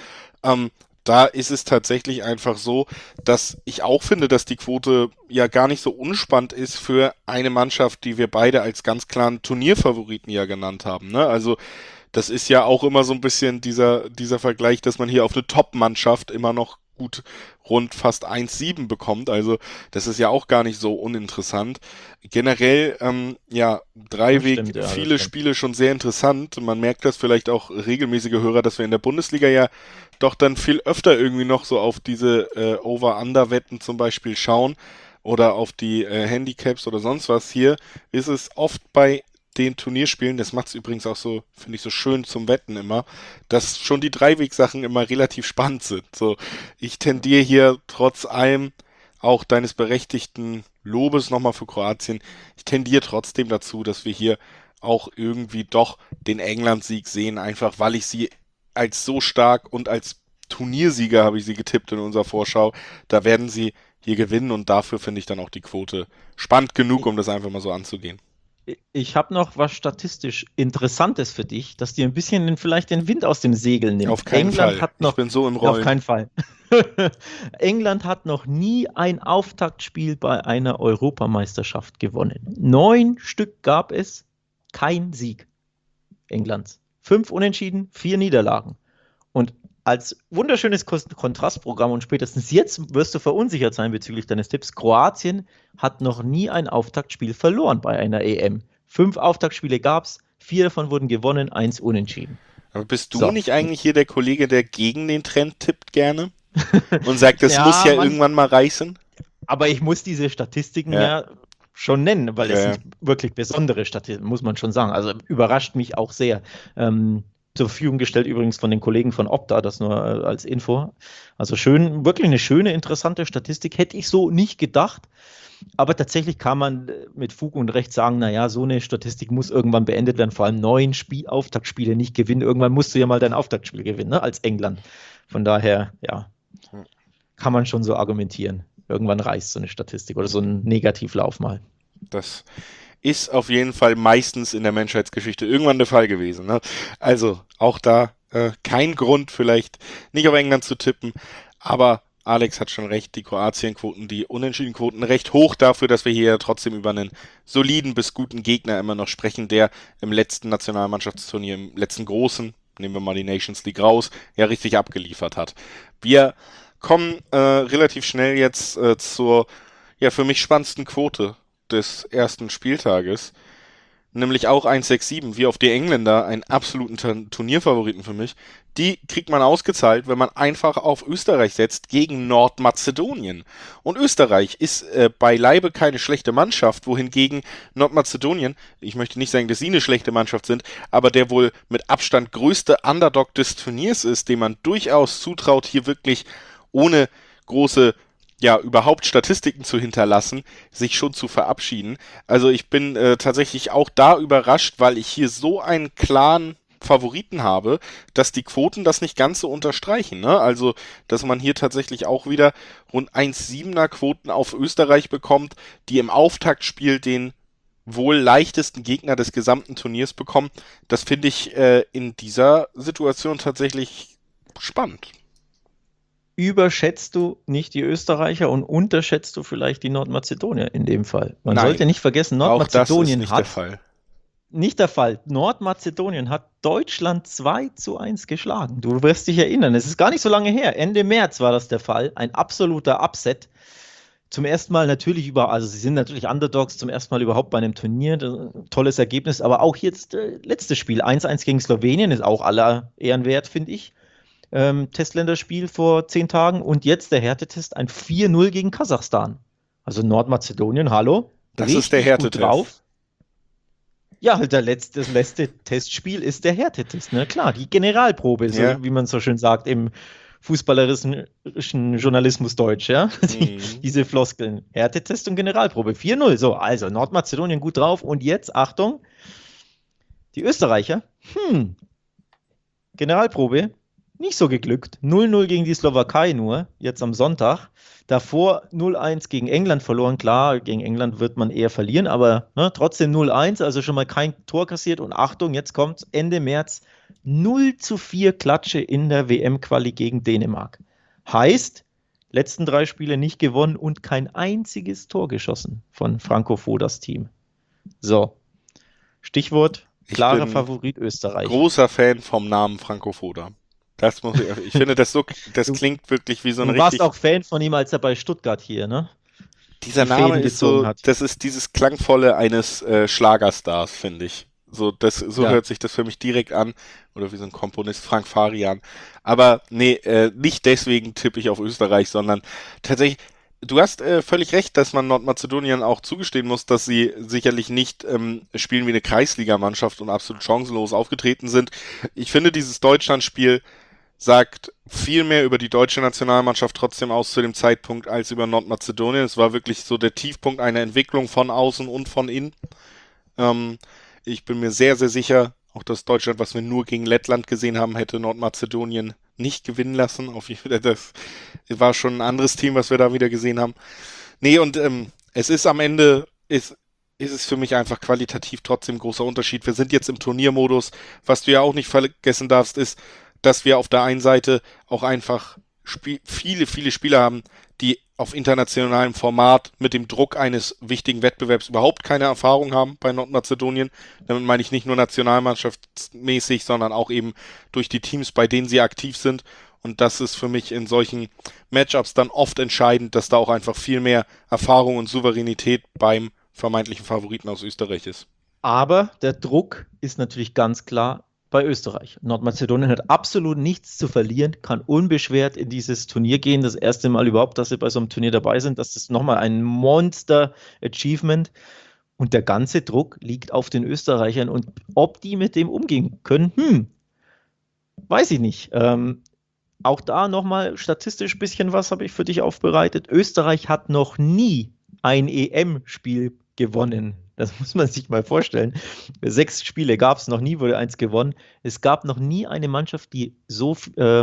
da ist es tatsächlich einfach so, dass ich auch finde, dass die Quote ja gar nicht so unspannend ist für eine Mannschaft, die wir beide als ganz klaren Turnierfavoriten ja genannt haben, ne? Also das ist ja auch immer so ein bisschen dieser Vergleich, dass man hier auf eine Top-Mannschaft immer noch gut rund fast 1,7 bekommt. Also das ist ja auch gar nicht so uninteressant. Generell, Dreiweg, Stimmt, ja, viele Spiele schon sehr interessant. Man merkt das vielleicht auch regelmäßige Hörer, dass wir in der Bundesliga ja doch dann viel öfter irgendwie noch so auf diese Over-Under-Wetten zum Beispiel schauen oder auf die Handicaps oder sonst was. Hier ist es oft bei den Turnierspielen, das macht es übrigens auch so, finde ich, so schön zum Wetten immer, dass schon die Dreiweg-Sachen immer relativ spannend sind. So, ich tendiere hier trotz allem auch deines berechtigten Lobes nochmal für Kroatien, ich tendiere trotzdem dazu, dass wir hier auch irgendwie doch den England-Sieg sehen, einfach weil ich sie als so stark und als Turniersieger habe ich sie getippt in unserer Vorschau, da werden sie hier gewinnen und dafür finde ich dann auch die Quote spannend genug, um das einfach mal so anzugehen. Ich habe noch was statistisch Interessantes für dich, das dir ein bisschen vielleicht den Wind aus dem Segel nimmt. Auf keinen England Fall. hat Ich noch, bin so im auf Rollen. keinen Fall. England hat noch nie ein Auftaktspiel bei einer Europameisterschaft gewonnen. 9 Stück gab es, kein Sieg Englands. 5 Unentschieden, 4 Niederlagen. Und als wunderschönes Kontrastprogramm und spätestens jetzt wirst du verunsichert sein bezüglich deines Tipps. Kroatien hat noch nie ein Auftaktspiel verloren bei einer EM. 5 Auftaktspiele gab es, 4 davon wurden gewonnen, 1 unentschieden. Aber bist du So. nicht eigentlich hier der Kollege, der gegen den Trend tippt gerne? Und sagt, das Ja, muss ja Mann. irgendwann mal reißen? Aber ich muss diese Statistiken Ja. ja schon nennen, weil es Ja, sind wirklich besondere Statistiken, muss man schon sagen. Also überrascht mich auch sehr. Zur Verfügung gestellt übrigens von den Kollegen von Opta, das nur als Info. Also schön, wirklich eine schöne, interessante Statistik. Hätte ich so nicht gedacht. Aber tatsächlich kann man mit Fug und Recht sagen, naja, so eine Statistik muss irgendwann beendet werden, vor allem 9 Auftaktspiele nicht gewinnen. Irgendwann musst du ja mal dein Auftaktspiel gewinnen, ne, als England. Von daher, ja, kann man schon so argumentieren. Irgendwann reißt so eine Statistik oder so ein Negativlauf mal. Das ist auf jeden Fall meistens in der Menschheitsgeschichte irgendwann der Fall gewesen. Ne? Also auch da kein Grund vielleicht nicht auf England zu tippen, aber Alex hat schon recht, die Kroatien-Quoten, die Unentschieden-Quoten recht hoch dafür, dass wir hier trotzdem über einen soliden bis guten Gegner immer noch sprechen, der im letzten Nationalmannschaftsturnier, im letzten großen, nehmen wir mal die Nations League raus, ja richtig abgeliefert hat. Wir kommen relativ schnell jetzt zur ja für mich spannendsten Quote des ersten Spieltages, nämlich auch 1,67, wie auf die Engländer, einen absoluten Turnierfavoriten für mich. Die kriegt man ausgezahlt, wenn man einfach auf Österreich setzt gegen Nordmazedonien. Und Österreich ist beileibe keine schlechte Mannschaft, wohingegen Nordmazedonien, ich möchte nicht sagen, dass sie eine schlechte Mannschaft sind, aber der wohl mit Abstand größte Underdog des Turniers ist, dem man durchaus zutraut, hier wirklich ohne große überhaupt Statistiken zu hinterlassen, sich schon zu verabschieden. Also ich bin tatsächlich auch da überrascht, weil ich hier so einen klaren Favoriten habe, dass die Quoten das nicht ganz so unterstreichen. Ne? Also, dass man hier tatsächlich auch wieder rund 1,7er Quoten auf Österreich bekommt, die im Auftaktspiel den wohl leichtesten Gegner des gesamten Turniers bekommen. Das finde ich in dieser Situation tatsächlich spannend. überschätzt du nicht die Österreicher und unterschätzt du vielleicht die Nordmazedonier in dem Fall. Man Nein, sollte nicht vergessen, auch das ist Nordmazedonien nicht der hat, Fall. nicht der Fall, Nordmazedonien hat Deutschland 2:1 geschlagen. Du wirst dich erinnern, es ist gar nicht so lange her. Ende März war das der Fall. Ein absoluter Upset. Zum ersten Mal natürlich also sie sind natürlich Underdogs, zum ersten Mal überhaupt bei einem Turnier. Tolles Ergebnis, aber auch jetzt letztes Spiel, 1:1 gegen Slowenien, ist auch aller Ehren wert, finde ich. Testländerspiel vor 10 Tagen und jetzt der Härtetest, ein 4:0 gegen Kasachstan. Also Nordmazedonien, hallo? Das ist der Richtig gut Härtetest. drauf. Ja, halt das letzte Testspiel ist der Härtetest, ne? Klar, die Generalprobe, so Ja. wie man so schön sagt im fußballerischen Journalismus Deutsch, ja? Diese Floskeln. Härtetest und Generalprobe. 4:0. So, also Nordmazedonien gut drauf. Und jetzt, Achtung, die Österreicher. Generalprobe. Nicht so geglückt. 0:0 gegen die Slowakei nur, jetzt am Sonntag. Davor 0:1 gegen England verloren. Klar, gegen England wird man eher verlieren, aber ne, trotzdem 0:1, also schon mal kein Tor kassiert. Und Achtung, jetzt kommt Ende März 0:4 Klatsche in der WM-Quali gegen Dänemark. Heißt, letzten 3 Spiele nicht gewonnen und kein einziges Tor geschossen von Franco Fodas Team. So, Stichwort, klarer bin Favorit Österreich. Großer Fan vom Namen Franco Foda. Ich finde das klingt wirklich wie so ein Du warst richtig. auch Fan von ihm, als er bei Stuttgart hier, ne? Dieser die Name Fäden ist gezogen so, hat. das ist dieses Klangvolle eines Schlagerstars, finde ich. So Ja. hört sich das für mich direkt an. Oder wie so ein Komponist, Frank Farian. Aber nee, nicht deswegen tippe ich auf Österreich, sondern tatsächlich, du hast völlig recht, dass man Nordmazedonien auch zugestehen muss, dass sie sicherlich nicht spielen wie eine Kreisligamannschaft und absolut chancenlos aufgetreten sind. Ich finde, dieses Deutschlandspiel sagt viel mehr über die deutsche Nationalmannschaft trotzdem aus zu dem Zeitpunkt als über Nordmazedonien. Es war wirklich so der Tiefpunkt einer Entwicklung von außen und von innen. Ich bin mir sehr, sehr sicher, auch dass Deutschland, was wir nur gegen Lettland gesehen haben, hätte Nordmazedonien nicht gewinnen lassen. Das war schon ein anderes Team, was wir da wieder gesehen haben. Nee, und es ist am Ende, ist es für mich einfach qualitativ trotzdem ein großer Unterschied. Wir sind jetzt im Turniermodus. Was du ja auch nicht vergessen darfst, ist, dass wir auf der einen Seite auch einfach viele, viele Spieler haben, die auf internationalem Format mit dem Druck eines wichtigen Wettbewerbs überhaupt keine Erfahrung haben bei Nordmazedonien. Damit meine ich nicht nur nationalmannschaftsmäßig, sondern auch eben durch die Teams, bei denen sie aktiv sind. Und das ist für mich in solchen Matchups dann oft entscheidend, dass da auch einfach viel mehr Erfahrung und Souveränität beim vermeintlichen Favoriten aus Österreich ist. Aber der Druck ist natürlich ganz klar bei Österreich. Nordmazedonien hat absolut nichts zu verlieren, kann unbeschwert in dieses Turnier gehen. Das erste Mal überhaupt, dass sie bei so einem Turnier dabei sind. Das ist nochmal ein Monster-Achievement. Und der ganze Druck liegt auf den Österreichern. Und ob die mit dem umgehen können, weiß ich nicht. Auch da nochmal statistisch ein bisschen was habe ich für dich aufbereitet. Österreich hat noch nie ein EM-Spiel gewonnen. Das muss man sich mal vorstellen. 6 Spiele gab es noch nie, wurde 1 gewonnen. Es gab noch nie eine Mannschaft, die so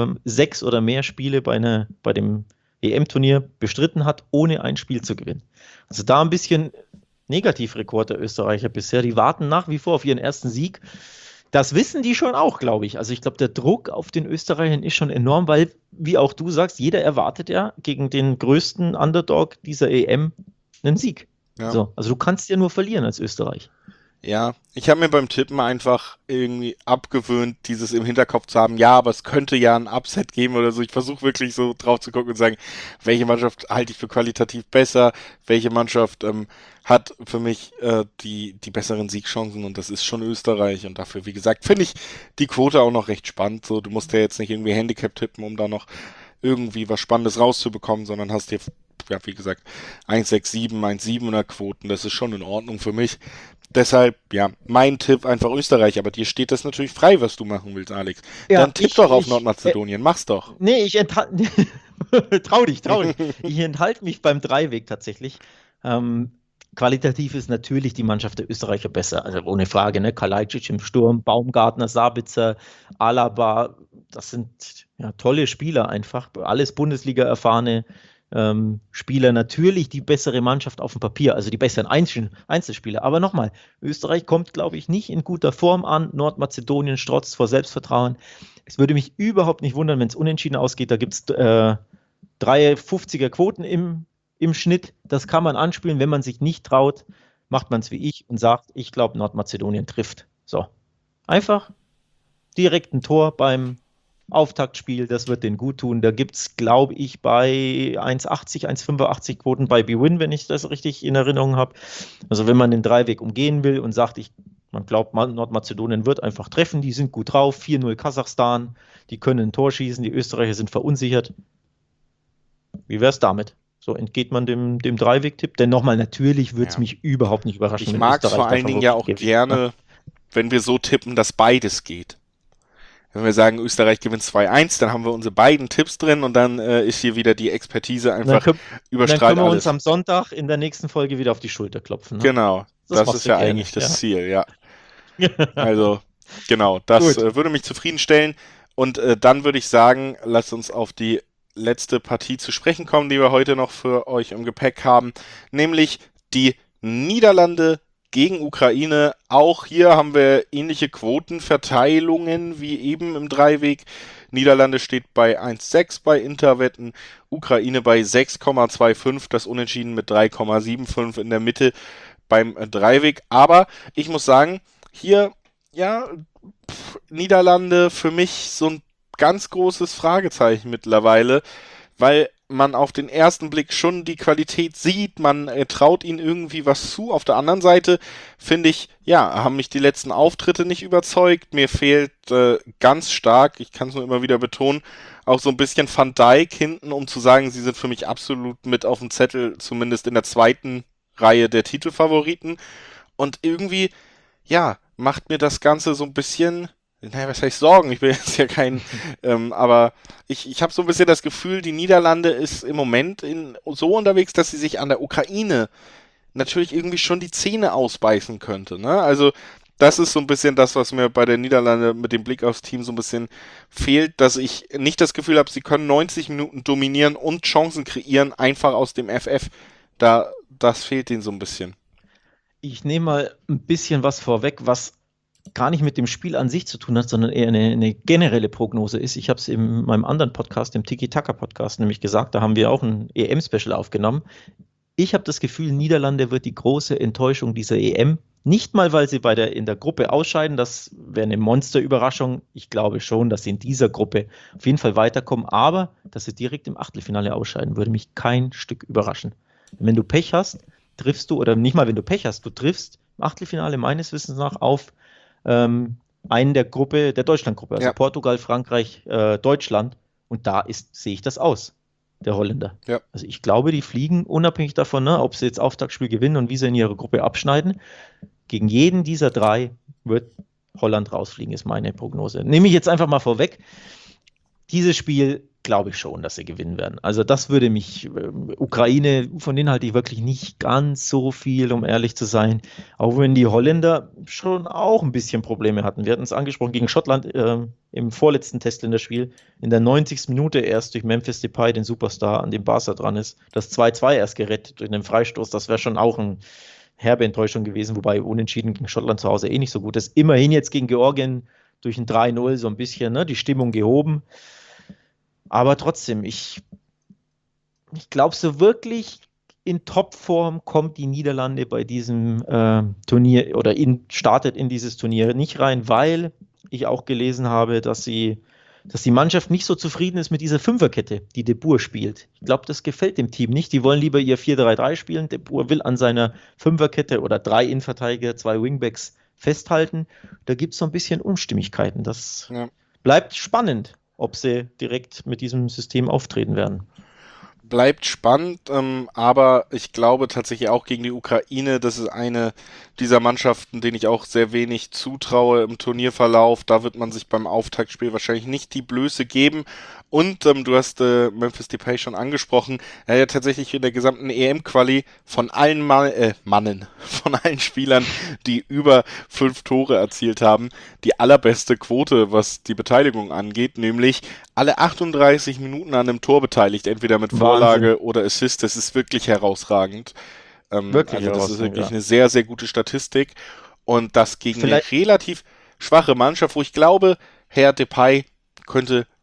6 oder mehr Spiele bei dem EM-Turnier bestritten hat, ohne ein Spiel zu gewinnen. Also da ein bisschen Negativrekord der Österreicher bisher. Die warten nach wie vor auf ihren ersten Sieg. Das wissen die schon auch, glaube ich. Also ich glaube, der Druck auf den Österreichern ist schon enorm, weil, wie auch du sagst, jeder erwartet ja gegen den größten Underdog dieser EM einen Sieg. Ja. So, also du kannst ja nur verlieren als Österreich. Ja, ich habe mir beim Tippen einfach irgendwie abgewöhnt, dieses im Hinterkopf zu haben, ja, aber es könnte ja ein Upset geben oder so. Ich versuche wirklich so drauf zu gucken und sagen, welche Mannschaft halte ich für qualitativ besser, welche Mannschaft hat für mich die besseren Siegchancen und das ist schon Österreich und dafür, wie gesagt, finde ich die Quote auch noch recht spannend. So, du musst ja jetzt nicht irgendwie Handicap tippen, um da noch irgendwie was Spannendes rauszubekommen, sondern hast dir, ja, wie gesagt, 1,67, 1,7er Quoten, das ist schon in Ordnung für mich. Deshalb, ja, mein Tipp einfach Österreich, aber dir steht das natürlich frei, was du machen willst, Alex. Ja, dann tipp doch auf Nordmazedonien, mach's doch. Nee, trau dich. Ich enthalte mich beim Dreiweg tatsächlich. Qualitativ ist natürlich die Mannschaft der Österreicher besser, also ohne Frage, ne? Kalajdzic im Sturm, Baumgartner, Sabitzer, Alaba, das sind ja tolle Spieler einfach, alles Bundesliga-erfahrene Spieler, natürlich die bessere Mannschaft auf dem Papier, also die besseren Einzelspieler. Aber nochmal, Österreich kommt, glaube ich, nicht in guter Form an. Nordmazedonien strotzt vor Selbstvertrauen. Es würde mich überhaupt nicht wundern, wenn es unentschieden ausgeht. Da gibt es 3,50er Quoten im Schnitt. Das kann man anspielen. Wenn man sich nicht traut, macht man es wie ich und sagt, ich glaube, Nordmazedonien trifft. So. Einfach direkt ein Tor beim Auftaktspiel, das wird denen gut tun. Da gibt es, glaube ich, bei 1,80, 1,85 Quoten bei BWin, wenn ich das richtig in Erinnerung habe. Also wenn man den Dreiweg umgehen will und sagt, man glaubt, Nordmazedonien wird einfach treffen, die sind gut drauf, 4-0 Kasachstan, die können ein Tor schießen, die Österreicher sind verunsichert. Wie wäre es damit? So entgeht man dem Dreiweg-Tipp? Denn nochmal, natürlich würde es mich überhaupt nicht überraschen, Ich mag es vor allen Dingen ja auch gerne, wenn wir so tippen, dass beides geht. Wenn wir sagen, Österreich gewinnt 2-1, dann haben wir unsere beiden Tipps drin und dann ist hier wieder die Expertise einfach überstrahlt alles. Dann können wir uns am Sonntag in der nächsten Folge wieder auf die Schulter klopfen. Ne? Genau, das ist ja eigentlich das Ziel, ja. Also, genau, das würde mich zufriedenstellen. Und dann würde ich sagen, lasst uns auf die letzte Partie zu sprechen kommen, die wir heute noch für euch im Gepäck haben, nämlich die Niederlande gegen Ukraine. Auch hier haben wir ähnliche Quotenverteilungen wie eben im Dreiweg. Niederlande steht bei 1,6 bei Interwetten, Ukraine bei 6,25, das Unentschieden mit 3,75 in der Mitte beim Dreiweg. Aber ich muss sagen, hier, ja, Niederlande für mich so ein ganz großes Fragezeichen mittlerweile, weil man auf den ersten Blick schon die Qualität sieht, man traut ihnen irgendwie was zu. Auf der anderen Seite, finde ich, ja, haben mich die letzten Auftritte nicht überzeugt. Mir fehlt ganz stark, ich kann es nur immer wieder betonen, auch so ein bisschen Van Dijk hinten, um zu sagen, sie sind für mich absolut mit auf dem Zettel, zumindest in der zweiten Reihe der Titelfavoriten. Und irgendwie, ja, macht mir das Ganze so ein bisschen, naja, was heißt Sorgen? Ich will jetzt ja kein, aber ich habe so ein bisschen das Gefühl, die Niederlande ist im Moment so unterwegs, dass sie sich an der Ukraine natürlich irgendwie schon die Zähne ausbeißen könnte. Ne? Also das ist so ein bisschen das, was mir bei der Niederlande mit dem Blick aufs Team so ein bisschen fehlt, dass ich nicht das Gefühl habe, sie können 90 Minuten dominieren und Chancen kreieren, einfach aus dem FF. Das fehlt ihnen so ein bisschen. Ich nehme mal ein bisschen was vorweg, was gar nicht mit dem Spiel an sich zu tun hat, sondern eher eine generelle Prognose ist. Ich habe es in meinem anderen Podcast, dem Tiki-Taka-Podcast, nämlich gesagt, da haben wir auch ein EM-Special aufgenommen. Ich habe das Gefühl, Niederlande wird die große Enttäuschung dieser EM. Nicht mal, weil sie in der Gruppe ausscheiden, das wäre eine Monsterüberraschung. Ich glaube schon, dass sie in dieser Gruppe auf jeden Fall weiterkommen, aber dass sie direkt im Achtelfinale ausscheiden, würde mich kein Stück überraschen. Wenn du Pech hast, triffst du, oder nicht mal wenn du Pech hast, du triffst im Achtelfinale meines Wissens nach auf einen der Deutschlandgruppe, also Portugal, Frankreich, Deutschland, und da sehe ich das aus, der Holländer. Ja. Also ich glaube, die fliegen unabhängig davon, ne, ob sie jetzt Auftaktspiel gewinnen und wie sie in ihrer Gruppe abschneiden. Gegen jeden dieser drei wird Holland rausfliegen, ist meine Prognose. Nehme ich jetzt einfach mal vorweg. Dieses Spiel glaube ich schon, dass sie gewinnen werden. Also das würde mich, Ukraine, von denen halte ich wirklich nicht ganz so viel, um ehrlich zu sein. Auch wenn die Holländer schon auch ein bisschen Probleme hatten. Wir hatten es angesprochen gegen Schottland im vorletzten Testländerspiel. In der 90. Minute erst durch Memphis Depay, den Superstar, an dem Barca dran ist. Das 2-2 erst gerettet durch einen Freistoß. Das wäre schon auch eine herbe Enttäuschung gewesen, wobei Unentschieden gegen Schottland zu Hause nicht so gut ist. Immerhin jetzt gegen Georgien durch ein 3-0 so ein bisschen, ne, die Stimmung gehoben. Aber trotzdem, ich glaube, so wirklich in Topform kommt die Niederlande bei diesem Turnier oder startet in dieses Turnier nicht rein, weil ich auch gelesen habe, dass die Mannschaft nicht so zufrieden ist mit dieser Fünferkette, die De Boer spielt. Ich glaube, das gefällt dem Team nicht. Die wollen lieber ihr 4-3-3 spielen. De Boer will an seiner Fünferkette oder 3 Innenverteidiger, 2 Wingbacks festhalten. Da gibt es so ein bisschen Unstimmigkeiten. Das bleibt spannend, ob sie direkt mit diesem System auftreten werden. Bleibt spannend, aber ich glaube tatsächlich auch gegen die Ukraine, das ist eine dieser Mannschaften, denen ich auch sehr wenig zutraue im Turnierverlauf. Da wird man sich beim Auftaktspiel wahrscheinlich nicht die Blöße geben. Und du hast Memphis Depay schon angesprochen, er hat ja tatsächlich in der gesamten EM-Quali von allen von allen Spielern, die über 5 Tore erzielt haben, die allerbeste Quote, was die Beteiligung angeht, nämlich alle 38 Minuten an einem Tor beteiligt, entweder mit Vorlage oder Assist. Das ist wirklich herausragend. Wirklich das ist wirklich eine sehr, sehr gute Statistik. Und das gegen eine relativ schwache Mannschaft, wo ich glaube, Herr Depay könnte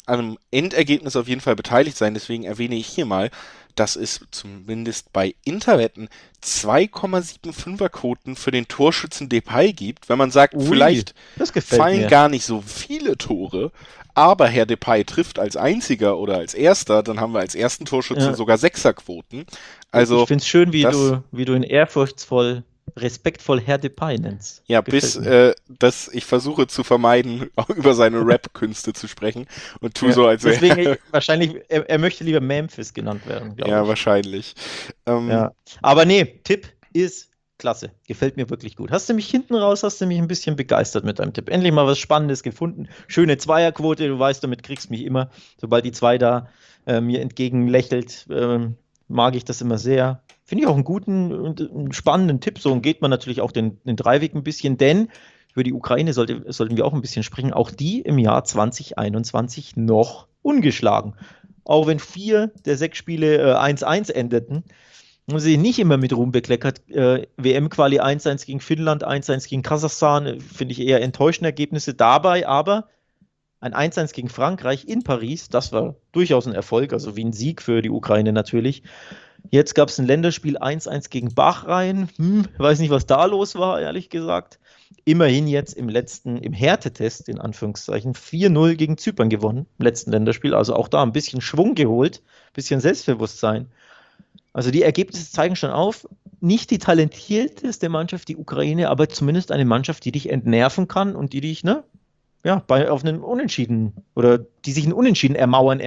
am Endergebnis auf jeden Fall beteiligt sein. Deswegen erwähne ich hier mal, dass es zumindest bei Interwetten 2,75er Quoten für den Torschützen Depay gibt. Wenn man sagt, vielleicht das gefällt fallen mir. gar nicht so viele Tore, aber Herr Depay trifft als einziger oder als erster, dann haben wir als ersten Torschütze sogar Sechserquoten. Also ich finde es schön, wie du ihn ehrfurchtsvoll, respektvoll Herr Depay nennst. ja, Gefällt dass ich versuche zu vermeiden, auch über seine Rap-Künste zu sprechen und tue so, als wäre Deswegen wahrscheinlich, er möchte lieber Memphis genannt werden, glaube ja, ich. wahrscheinlich. Ja. Aber nee, Tipp ist klasse. Gefällt mir wirklich gut. Hast du mich ein bisschen begeistert mit deinem Tipp. Endlich mal was Spannendes gefunden. Schöne Zweierquote, du weißt, damit kriegst du mich immer. Sobald die 2 da mir entgegenlächelt, mag ich das immer sehr. Finde ich auch einen guten und einen spannenden Tipp. So, und geht man natürlich auch den Dreiweg ein bisschen, denn über die Ukraine sollten wir auch ein bisschen sprechen. Auch die im Jahr 2021 noch ungeschlagen. Auch wenn 4 der 6 Spiele 1-1 endeten, haben sie nicht immer mit Ruhm bekleckert. WM-Quali 1-1 gegen Finnland, 1-1 gegen Kasachstan, finde ich eher enttäuschende Ergebnisse dabei, aber ein 1-1 gegen Frankreich in Paris, das war durchaus ein Erfolg, also wie ein Sieg für die Ukraine natürlich. Jetzt gab es ein Länderspiel 1-1 gegen Bahrain. Weiß nicht, was da los war, ehrlich gesagt. Immerhin jetzt im Härtetest, in Anführungszeichen, 4-0 gegen Zypern gewonnen, im letzten Länderspiel. Also auch da ein bisschen Schwung geholt, ein bisschen Selbstbewusstsein. Also die Ergebnisse zeigen schon auf, nicht die talentierteste Mannschaft, die Ukraine, aber zumindest eine Mannschaft, die dich entnerven kann und die dich, auf einen Unentschieden oder die sich ein Unentschieden ermauern,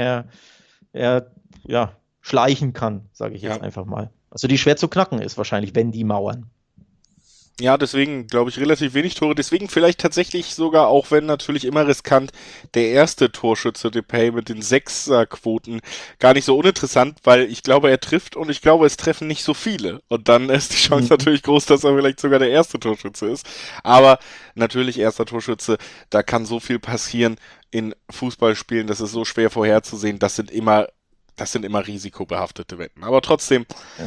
schleichen kann, sage ich jetzt einfach mal. Also die schwer zu knacken ist wahrscheinlich, wenn die mauern. Ja, deswegen glaube ich relativ wenig Tore. Deswegen vielleicht tatsächlich sogar, auch wenn natürlich immer riskant, der erste Torschütze Depay mit den Sechserquoten gar nicht so uninteressant, weil ich glaube, er trifft und ich glaube, es treffen nicht so viele. Und dann ist die Chance natürlich groß, dass er vielleicht sogar der erste Torschütze ist. Aber natürlich erster Torschütze, da kann so viel passieren in Fußballspielen, das ist so schwer vorherzusehen. Das sind immer risikobehaftete Wetten. Aber trotzdem,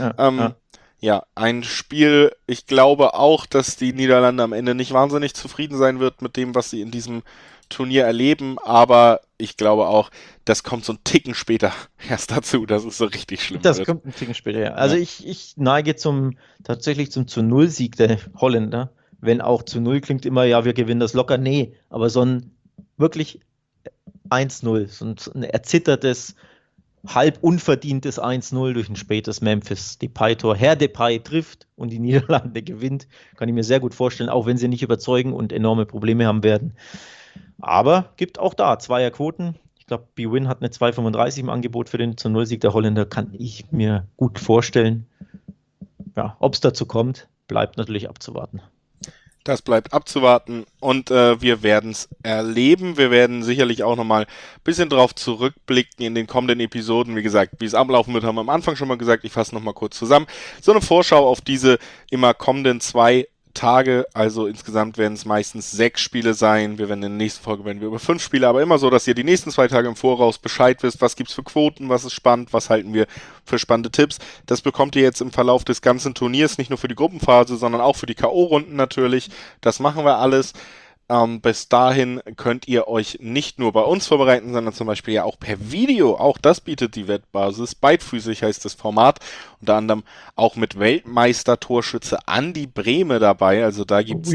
ja, ein Spiel, ich glaube auch, dass die Niederlande am Ende nicht wahnsinnig zufrieden sein wird mit dem, was sie in diesem Turnier erleben, aber ich glaube auch, das kommt so ein Ticken später erst dazu, dass es so richtig schlimm wird. Das kommt ein Ticken später, ja. Also ich neige tatsächlich zum zu Null-Sieg der Holländer, wenn auch zu Null klingt immer, ja, wir gewinnen das locker, nee, aber so ein wirklich 1-0, so ein erzittertes, halb unverdientes 1-0 durch ein spätes Memphis-Depay-Tor. Herr Depay trifft und die Niederlande gewinnt. Kann ich mir sehr gut vorstellen, auch wenn sie nicht überzeugen und enorme Probleme haben werden. Aber gibt auch da Zweierquoten. Ich glaube, BWin hat eine 2,35 im Angebot für den zu Null-Sieg der Holländer. Kann ich mir gut vorstellen. Ja, ob es dazu kommt, bleibt natürlich abzuwarten. Das bleibt abzuwarten und wir werden es erleben. Wir werden sicherlich auch nochmal ein bisschen drauf zurückblicken in den kommenden Episoden. Wie gesagt, wie es ablaufen wird, haben wir am Anfang schon mal gesagt. Ich fasse nochmal kurz zusammen. So eine Vorschau auf diese immer kommenden 2 Tage, also insgesamt werden es meistens 6 Spiele sein. Wir werden in der nächsten Folge über 5 Spiele, aber immer so, dass ihr die nächsten 2 Tage im Voraus Bescheid wisst, was gibt's für Quoten, was ist spannend, was halten wir für spannende Tipps. Das bekommt ihr jetzt im Verlauf des ganzen Turniers, nicht nur für die Gruppenphase, sondern auch für die K.O.-Runden natürlich. Das machen wir alles. Bis dahin könnt ihr euch nicht nur bei uns vorbereiten, sondern zum Beispiel ja auch per Video. Auch das bietet die Wettbasis. Beidfüßig heißt das Format. Unter anderem auch mit Weltmeister-Torschütze Andi Brehme dabei. Also da gibt's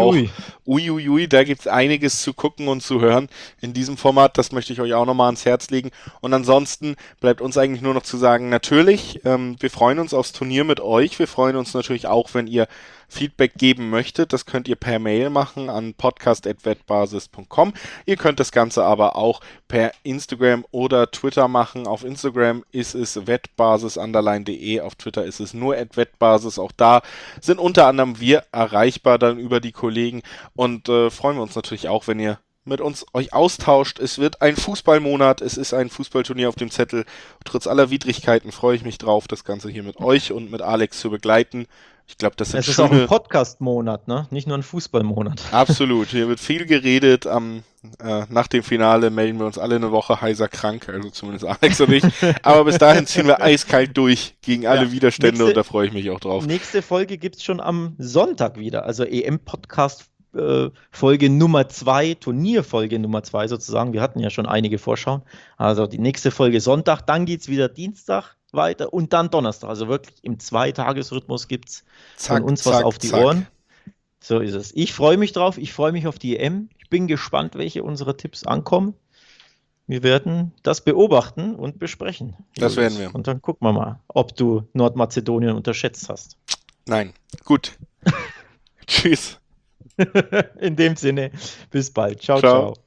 da gibt's einiges zu gucken und zu hören in diesem Format. Das möchte ich euch auch nochmal ans Herz legen. Und ansonsten bleibt uns eigentlich nur noch zu sagen, natürlich, wir freuen uns aufs Turnier mit euch. Wir freuen uns natürlich auch, wenn ihr Feedback geben möchtet. Das könnt ihr per Mail machen an podcast@wettbasis.com. Ihr könnt das Ganze aber auch per Instagram oder Twitter machen. Auf Instagram ist es wettbasis_de, auf Twitter ist es nur @wettbasis. Auch da sind unter anderem wir erreichbar dann über die Kollegen und freuen wir uns natürlich auch, wenn ihr mit uns euch austauscht. Es wird ein Fußballmonat, es ist ein Fußballturnier auf dem Zettel. Trotz aller Widrigkeiten freue ich mich drauf, das Ganze hier mit euch und mit Alex zu begleiten. Ich glaube, das sind Es ist auch ein Podcast-Monat, ne? Nicht nur ein Fußballmonat. Absolut. Hier wird viel geredet. Nach dem Finale melden wir uns alle eine Woche heiser krank, also zumindest Alex und ich. Aber bis dahin ziehen wir eiskalt durch gegen alle Widerstände und da freue ich mich auch drauf. Nächste Folge gibt es schon am Sonntag wieder, also EM-Podcast Folge Nummer 2, Turnierfolge Nummer 2 sozusagen. Wir hatten ja schon einige Vorschauen. Also die nächste Folge Sonntag, dann geht es wieder Dienstag weiter und dann Donnerstag. Also wirklich im Zweitagesrhythmus gibt es von uns was auf die Ohren. So ist es. Ich freue mich drauf. Ich freue mich auf die EM. Ich bin gespannt, welche unserer Tipps ankommen. Wir werden das beobachten und besprechen. Das werden wir. Und dann gucken wir mal, ob du Nordmazedonien unterschätzt hast. Nein. Gut. Tschüss. In dem Sinne, bis bald. Ciao, ciao.